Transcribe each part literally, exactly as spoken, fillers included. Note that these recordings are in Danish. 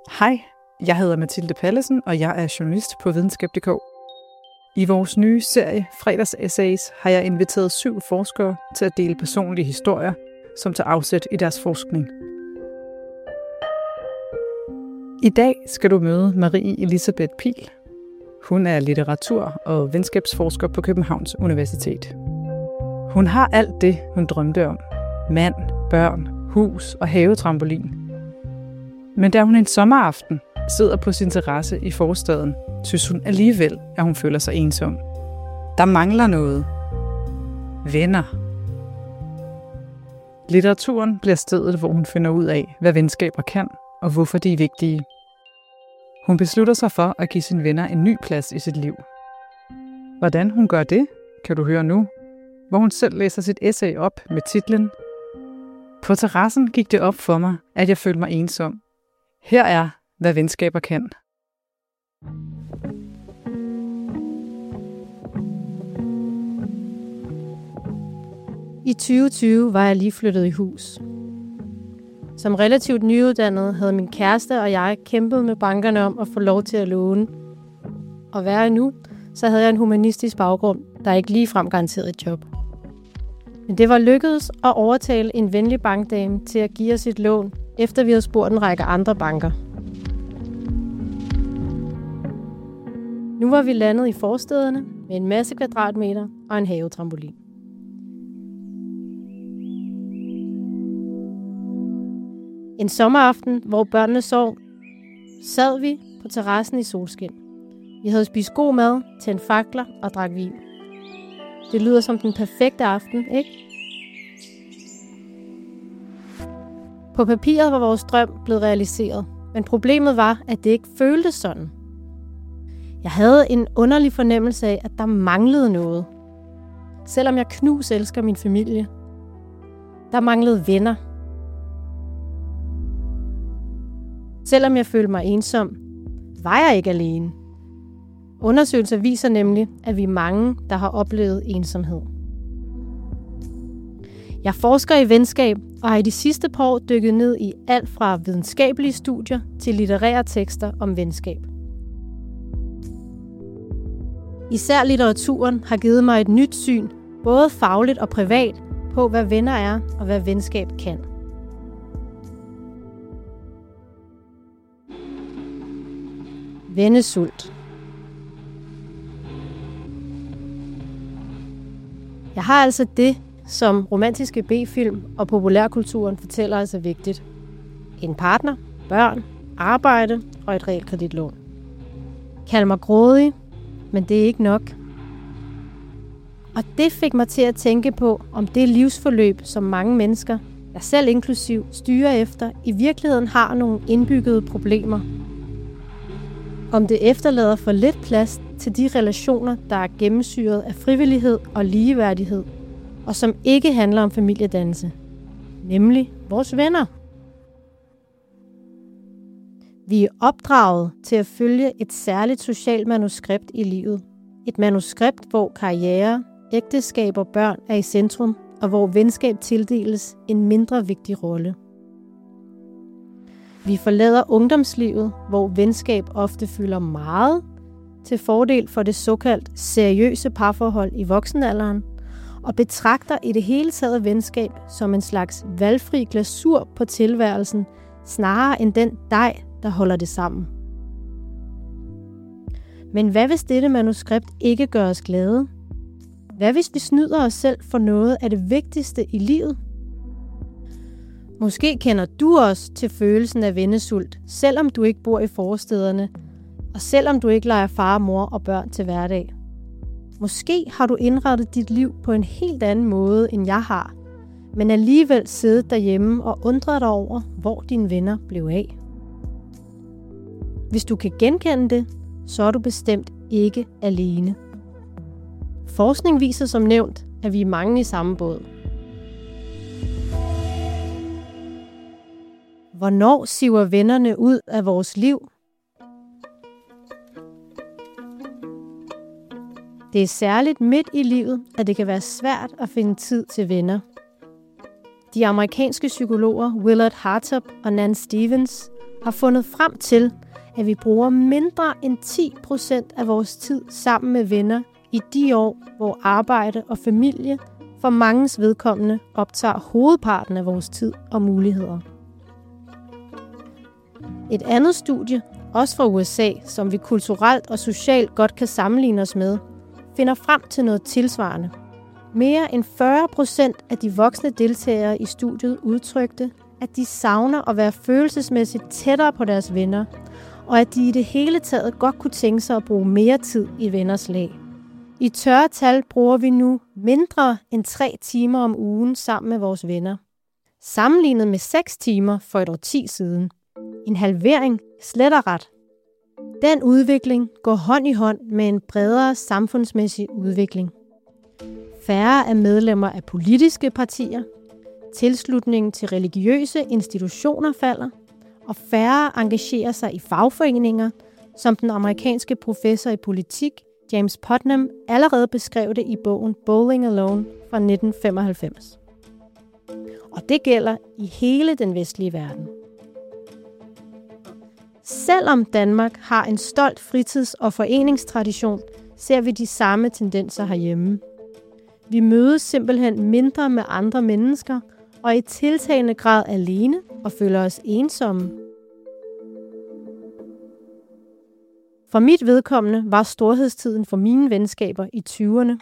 Hej, jeg hedder Mathilde Pallesen, og jeg er journalist på videnskab punktum d k. I vores nye serie Fredags Essays har jeg inviteret syv forskere til at dele personlige historier, som tager afsæt i deres forskning. I dag skal du møde Marie Elisabeth Pihl. Hun er litteratur- og venskabsforsker på Københavns Universitet. Hun har alt det, hun drømte om. Mand, børn, hus og havetrampolin. Men da hun en sommeraften sidder på sin terrasse i forstaden, synes hun alligevel, at hun føler sig ensom. Der mangler noget. Venner. Litteraturen bliver stedet, hvor hun finder ud af, hvad venskaber kan, og hvorfor de er vigtige. Hun beslutter sig for at give sine venner en ny plads i sit liv. Hvordan hun gør det, kan du høre nu, hvor hun selv læser sit essay op med titlen På terrassen gik det op for mig, at jeg følte mig ensom. Her er, hvad venskaber kan. I tyve tyve var jeg lige flyttet i hus. Som relativt nyuddannet havde min kæreste og jeg kæmpet med bankerne om at få lov til at låne. Og værre nu, så havde jeg en humanistisk baggrund, der ikke ligefrem garanterede et job. Men det var lykkedes at overtale en venlig bankdame til at give os et lån, efter vi havde spurgt en række andre banker. Nu var vi landet i forstæderne med en masse kvadratmeter og en havetrampolin. En sommeraften, hvor børnene sov, sad vi på terrassen i solskin. Vi havde spist god mad, tændt fakler og drak vin. Det lyder som den perfekte aften, ikke? På papiret var vores drøm blevet realiseret, men problemet var, at det ikke føltes sådan. Jeg havde en underlig fornemmelse af, at der manglede noget. Selvom jeg knus elsker min familie. Der manglede venner. Selvom jeg følte mig ensom, var jeg ikke alene. Undersøgelser viser nemlig, at vi er mange, der har oplevet ensomhed. Jeg forsker i venskab og har i de sidste par år dykket ned i alt fra videnskabelige studier til litterære tekster om venskab. Især litteraturen har givet mig et nyt syn, både fagligt og privat, på hvad venner er og hvad venskab kan. Vennesult. Jeg har altså det, som romantiske B-film og populærkulturen fortæller os er vigtigt. En partner, børn, arbejde og et realkreditlån. Kald mig grådig, men det er ikke nok. Og det fik mig til at tænke på, om det livsforløb, som mange mennesker, jeg selv inklusiv, styrer efter, i virkeligheden har nogle indbyggede problemer. Om det efterlader for lidt plads til de relationer, der er gennemsyret af frivillighed og ligeværdighed, og som ikke handler om familiedannelse, nemlig vores venner. Vi er opdraget til at følge et særligt socialt manuskript i livet. Et manuskript, hvor karriere, ægteskab og børn er i centrum, og hvor venskab tildeles en mindre vigtig rolle. Vi forlader ungdomslivet, hvor venskab ofte fylder meget, til fordel for det såkaldt seriøse parforhold i voksenalderen, og betragter i det hele taget venskab som en slags valgfri glasur på tilværelsen, snarere end den dej, der holder det sammen. Men hvad hvis dette manuskript ikke gør os glade? Hvad hvis vi snyder os selv for noget af det vigtigste i livet? Måske kender du også til følelsen af vennesult, selvom du ikke bor i forstæderne, og selvom du ikke leger far, mor og børn til hverdag. Måske har du indrettet dit liv på en helt anden måde, end jeg har, men alligevel siddet derhjemme og undret dig over, hvor dine venner blev af. Hvis du kan genkende det, så er du bestemt ikke alene. Forskning viser som nævnt, at vi er mange i samme båd. Hvornår siver vennerne ud af vores liv? Det er særligt midt i livet, at det kan være svært at finde tid til venner. De amerikanske psykologer Willard Hartop og Nan Stevens har fundet frem til, at vi bruger mindre end ti procent af vores tid sammen med venner i de år, hvor arbejde og familie for manges vedkommende optager hovedparten af vores tid og muligheder. Et andet studie, også fra U S A, som vi kulturelt og socialt godt kan sammenligne os med, finder frem til noget tilsvarende. Mere end fyrre procent af de voksne deltagere i studiet udtrykte, at de savner at være følelsesmæssigt tættere på deres venner, og at de i det hele taget godt kunne tænke sig at bruge mere tid i venners lag. I tørre tal bruger vi nu mindre end tre timer om ugen sammen med vores venner. Sammenlignet med seks timer for et årti siden. En halvering slet og ret. Den udvikling går hånd i hånd med en bredere samfundsmæssig udvikling. Færre er medlemmer af politiske partier, tilslutningen til religiøse institutioner falder, og færre engagerer sig i fagforeninger, som den amerikanske professor i politik James Putnam allerede beskrev det i bogen Bowling Alone fra nitten femoghalvfems. Og det gælder i hele den vestlige verden. Selvom Danmark har en stolt fritids- og foreningstradition, ser vi de samme tendenser herhjemme. Vi mødes simpelthen mindre med andre mennesker, og i tiltagende grad alene og føler os ensomme. For mit vedkommende var storhedstiden for mine venskaber i tyverne.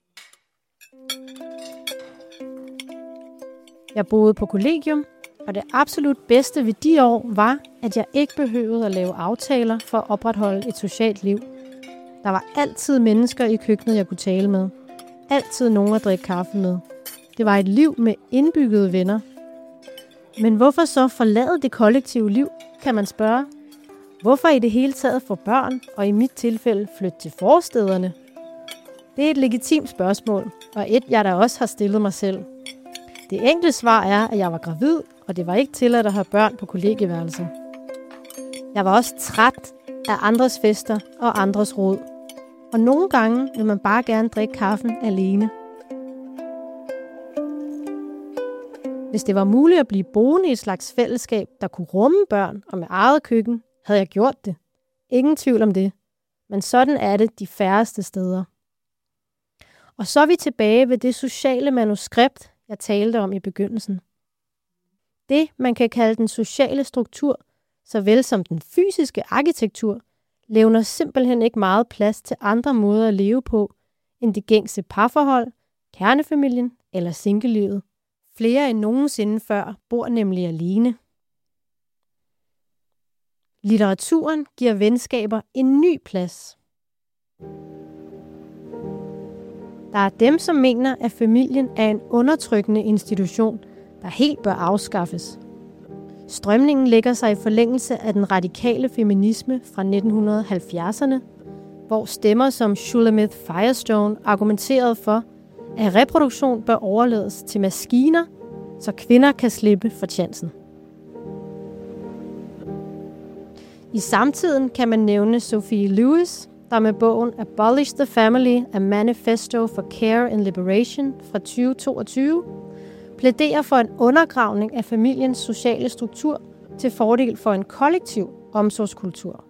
Jeg boede på kollegium, og det absolut bedste ved de år var, at jeg ikke behøvede at lave aftaler for at opretholde et socialt liv. Der var altid mennesker i køkkenet, jeg kunne tale med. Altid nogen at drikke kaffe med. Det var et liv med indbyggede venner. Men hvorfor så forlade det kollektive liv, kan man spørge. Hvorfor i det hele taget få børn, og i mit tilfælde flytte til forstederne? Det er et legitimt spørgsmål, og et, jeg da også har stillet mig selv. Det enkle svar er, at jeg var gravid, og det var ikke tilladt at have børn på kollegieværelset. Jeg var også træt af andres fester og andres råd. Og nogle gange vil man bare gerne drikke kaffen alene. Hvis det var muligt at blive boende i et slags fællesskab, der kunne rumme børn og med eget køkken, havde jeg gjort det. Ingen tvivl om det. Men sådan er det de færreste steder. Og så er vi tilbage ved det sociale manuskript, jeg talte om i begyndelsen. Det, man kan kalde den sociale struktur, såvel som den fysiske arkitektur, levner simpelthen ikke meget plads til andre måder at leve på, end det gængse parforhold, kernefamilien eller singlelivet. Flere end nogensinde før bor nemlig alene. Litteraturen giver venskaber en ny plads. Der er dem, som mener, at familien er en undertrykkende institution, der helt bør afskaffes. Strømningen lægger sig i forlængelse af den radikale feminisme fra nitten halvfjerdserne, hvor stemmer som Shulamith Firestone argumenterede for, at reproduktion bør overlades til maskiner, så kvinder kan slippe for chancen. I samtiden kan man nævne Sophie Lewis, der med bogen Abolish the Family, A Manifesto for Care and Liberation fra tyve toogtyve, plæderer for en undergravning af familiens sociale struktur til fordel for en kollektiv omsorgskultur.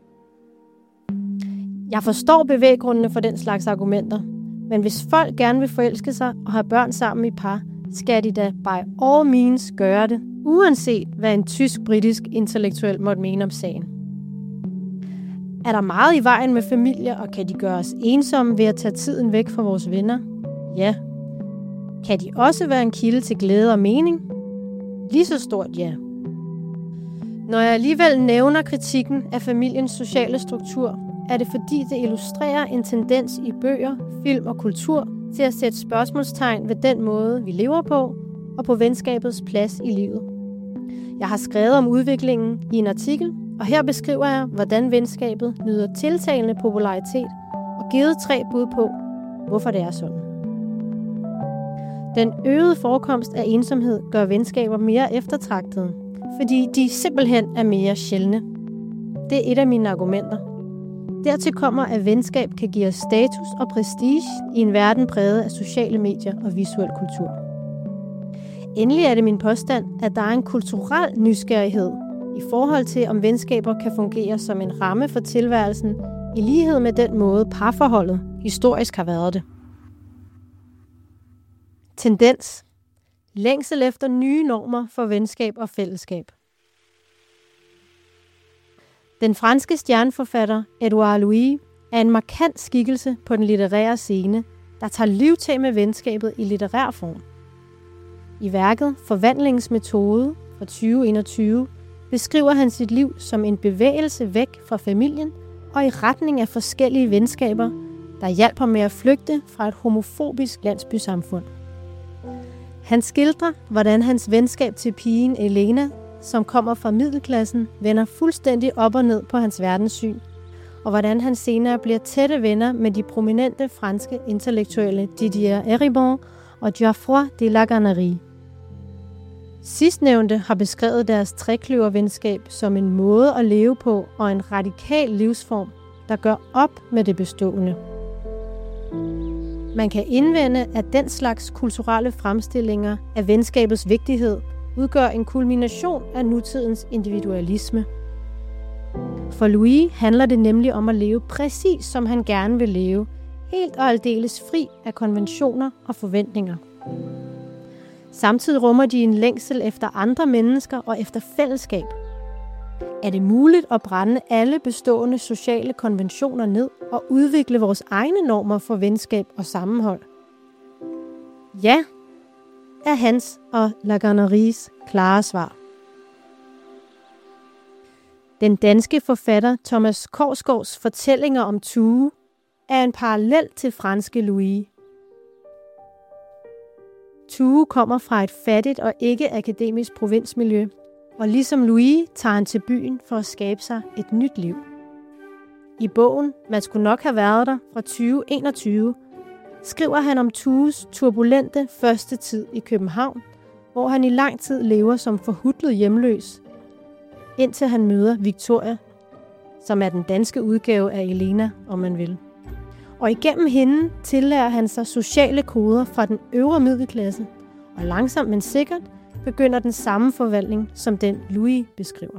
Jeg forstår bevæggrundene for den slags argumenter, men hvis folk gerne vil forelske sig og have børn sammen i par, skal de da by all means gøre det, uanset hvad en tysk-britisk intellektuel måtte mene om sagen. Er der meget i vejen med familier, og kan de gøre os ensomme ved at tage tiden væk fra vores venner? Ja. Kan de også være en kilde til glæde og mening? Lige så stort ja. Når jeg alligevel nævner kritikken af familiens sociale struktur, er det fordi det illustrerer en tendens i bøger, film og kultur til at sætte spørgsmålstegn ved den måde, vi lever på, og på venskabets plads i livet. Jeg har skrevet om udviklingen i en artikel, og her beskriver jeg, hvordan venskabet nyder tiltagende popularitet, og givet tre bud på, hvorfor det er sådan. Den øgede forekomst af ensomhed gør venskaber mere eftertragtede, fordi de simpelthen er mere sjældne. Det er et af mine argumenter. Dertil kommer, at venskab kan give os status og prestige i en verden præget af sociale medier og visuel kultur. Endelig er det min påstand, at der er en kulturel nysgerrighed i forhold til, om venskaber kan fungere som en ramme for tilværelsen, i lighed med den måde parforholdet historisk har været det. Tendens. Længsel efter nye normer for venskab og fællesskab. Den franske stjerneforfatter Edouard Louis er en markant skikkelse på den litterære scene, der tager livtag med venskabet i litterær form. I værket Forvandlingens metode fra tyve enogtyve beskriver han sit liv som en bevægelse væk fra familien og i retning af forskellige venskaber, der hjalp ham med at flygte fra et homofobisk landsbysamfund. Han skildrer, hvordan hans venskab til pigen Elena, som kommer fra middelklassen, vender fuldstændig op og ned på hans verdenssyn, og hvordan han senere bliver tætte venner med de prominente franske intellektuelle Didier Eribon og Geoffroy de la Gannerie. Sidstnævnte har beskrevet deres trekløvervenskab som en måde at leve på og en radikal livsform, der gør op med det bestående. Man kan indvende, at den slags kulturelle fremstillinger af venskabets vigtighed udgør en kulmination af nutidens individualisme. For Louis handler det nemlig om at leve præcis som han gerne vil leve, helt og aldeles fri af konventioner og forventninger. Samtidig rummer de en længsel efter andre mennesker og efter fællesskab. Er det muligt at brænde alle bestående sociale konventioner ned og udvikle vores egne normer for venskab og sammenhold? Ja, er hans og La Ganneries klare svar. Den danske forfatter Thomas Korsgaards fortællinger om Tue er en parallel til franske Louis. Tue kommer fra et fattigt og ikke-akademisk provinsmiljø, og ligesom Louis tager han til byen for at skabe sig et nyt liv. I bogen Man skulle nok have været der fra tyve enogtyve skriver han om Tues turbulente første tid i København, hvor han i lang tid lever som forhutlet hjemløs, indtil han møder Victoria, som er den danske udgave af Elena, om man vil. Og igennem hende tillærer han sig sociale koder fra den øvre middelklasse, og langsomt men sikkert begynder den samme forvandling, som den Louis beskriver.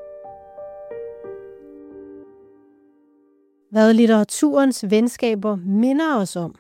Hvad litteraturens venskaber minder os om.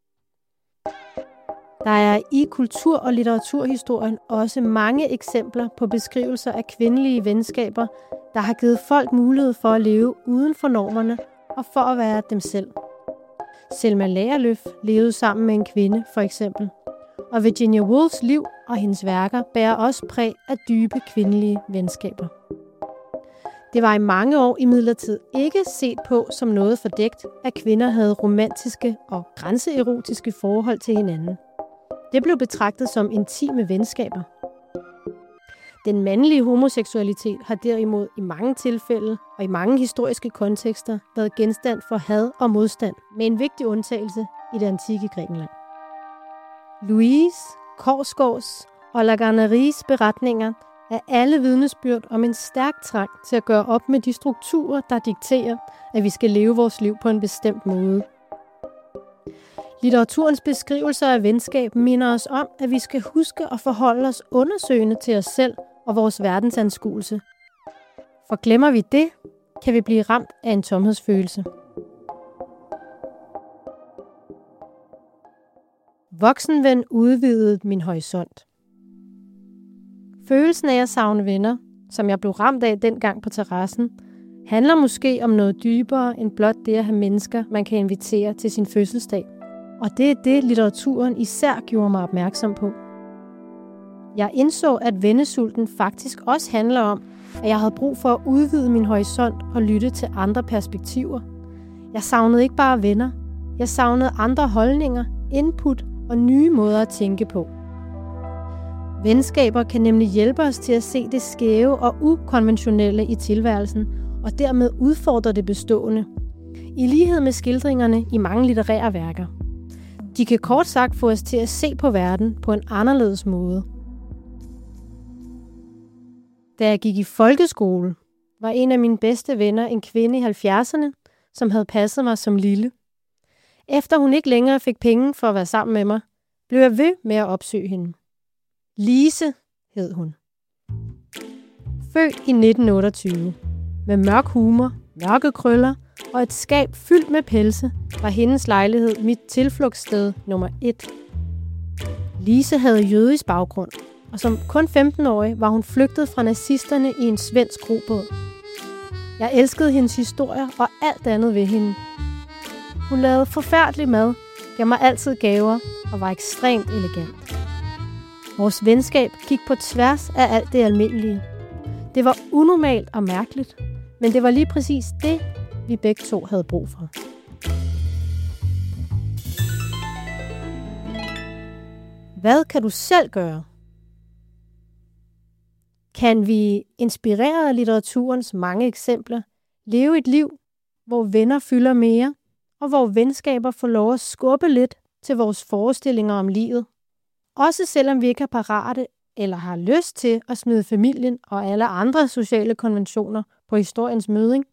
Der er i kultur- og litteraturhistorien også mange eksempler på beskrivelser af kvindelige venskaber, der har givet folk mulighed for at leve uden for normerne og for at være dem selv. Selma Lagerlöf levede sammen med en kvinde, for eksempel. Og Virginia Woolfs liv og hendes værker bærer også præg af dybe kvindelige venskaber. Det var i mange år imidlertid ikke set på som noget fordækt, at kvinder havde romantiske og grænseerotiske forhold til hinanden. Det blev betragtet som intime venskaber. Den mandlige homoseksualitet har derimod i mange tilfælde og i mange historiske kontekster været genstand for had og modstand, med en vigtig undtagelse i det antikke Grækenland. Louise, Korsgaards og La Ganneries beretninger er alle vidnesbyrd om en stærk trang til at gøre op med de strukturer, der dikterer, at vi skal leve vores liv på en bestemt måde. Litteraturens beskrivelser af venskab minder os om, at vi skal huske at forholde os undersøgende til os selv og vores verdensanskuelse. For glemmer vi det, kan vi blive ramt af en tomhedsfølelse. Voksenven udvidede min horisont. Følelsen af at savne venner, som jeg blev ramt af dengang på terrassen, handler måske om noget dybere end blot det at have mennesker, man kan invitere til sin fødselsdag. Og det er det, litteraturen især gjorde mig opmærksom på. Jeg indså, at vennesulten faktisk også handler om, at jeg havde brug for at udvide min horisont og lytte til andre perspektiver. Jeg savnede ikke bare venner. Jeg savnede andre holdninger, input og nye måder at tænke på. Venskaber kan nemlig hjælpe os til at se det skæve og ukonventionelle i tilværelsen, og dermed udfordre det bestående, i lighed med skildringerne i mange litterære værker. De kan kort sagt få os til at se på verden på en anderledes måde. Da jeg gik i folkeskole, var en af mine bedste venner en kvinde i halvfjerdserne, som havde passet mig som lille. Efter hun ikke længere fik penge for at være sammen med mig, blev jeg ved med at opsøge hende. Lise hed hun. Født i nitten otteogtyve. Med mørk humor, mørke krøller og et skab fyldt med pelse, var hendes lejlighed mit tilflugtssted nummer et. Lise havde jødisk baggrund, og som kun femten-årig var hun flygtet fra nazisterne i en svensk robåd. Jeg elskede hendes historier og alt andet ved hende. Hun lavede forfærdelig mad, gav mig altid gaver og var ekstremt elegant. Vores venskab gik på tværs af alt det almindelige. Det var unormalt og mærkeligt, men det var lige præcis det, vi begge to havde brug for. Hvad kan du selv gøre? Kan vi, inspireret af litteraturens mange eksempler, leve et liv, hvor venner fylder mere, og hvor venskaber får lov at skubbe lidt til vores forestillinger om livet? Også selvom vi ikke er parate eller har lyst til at smide familien og alle andre sociale konventioner på historiens møding?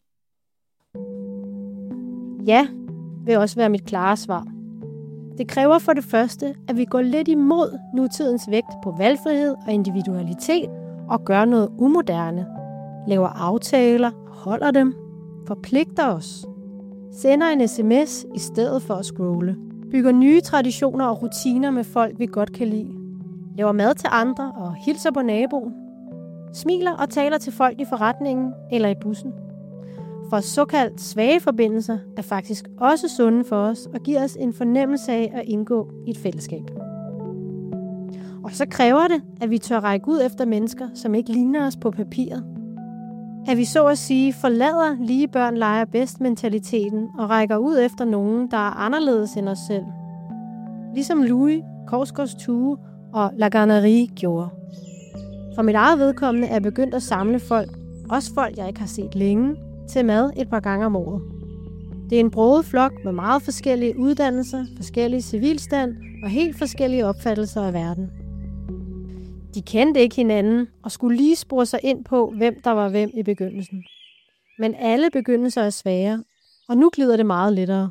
Ja, vil også være mit klare svar. Det kræver for det første, at vi går lidt imod nutidens vægt på valgfrihed og individualitet og gør noget umoderne, laver aftaler, holder dem, forpligter os, sender en sms i stedet for at scrolle, bygger nye traditioner og rutiner med folk, vi godt kan lide, laver mad til andre og hilser på naboen, smiler og taler til folk i forretningen eller i bussen. For såkaldt svage forbindelser er faktisk også sunde for os og giver os en fornemmelse af at indgå i et fællesskab. Og så kræver det, at vi tør række ud efter mennesker, som ikke ligner os på papiret. At vi så at sige forlader lige børn leger bedst mentaliteten og rækker ud efter nogen, der er anderledes end os selv. Ligesom Louis, Korsgaards Tue og La Garnerie gjorde. For mit eget vedkommende er jeg begyndt at samle folk, også folk jeg ikke har set længe, til mad et par gange om året. Det er en broget flok med meget forskellige uddannelser, forskellige civilstand og helt forskellige opfattelser af verden. De kendte ikke hinanden og skulle lige spore sig ind på, hvem der var hvem i begyndelsen. Men alle begyndelser er svære, og nu glider det meget lettere.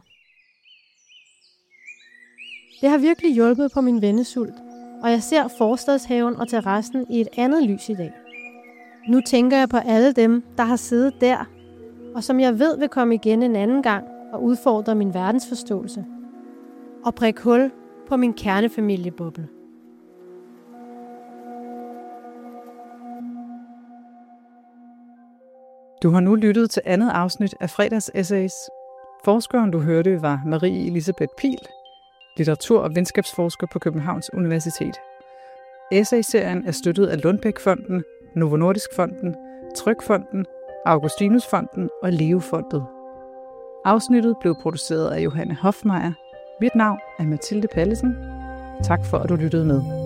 Det har virkelig hjulpet på min vennesult, og jeg ser forstadshaven og terrassen i et andet lys i dag. Nu tænker jeg på alle dem, der har siddet der, og som jeg ved vil komme igen en anden gang og udfordre min verdensforståelse. Og prikke hul på min kernefamilieboble. Du har nu lyttet til andet afsnit af Fredags Essays. Forskeren, du hørte, var Marie Elisabeth Pihl, litteratur- og venskabsforsker på Københavns Universitet. Essay-serien er støttet af Lundbeck-fonden, Novo Nordisk-fonden, Trygfonden, Augustinus-fonden og Leo-fondet. Afsnittet blev produceret af Johanne Hofmeier. Mit navn er Mathilde Pallesen. Tak for, at du lyttede med.